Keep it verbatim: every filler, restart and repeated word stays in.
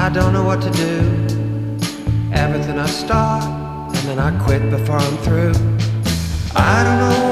I don't know what to do. Everything I start, and then I quit before I'm through. I don't know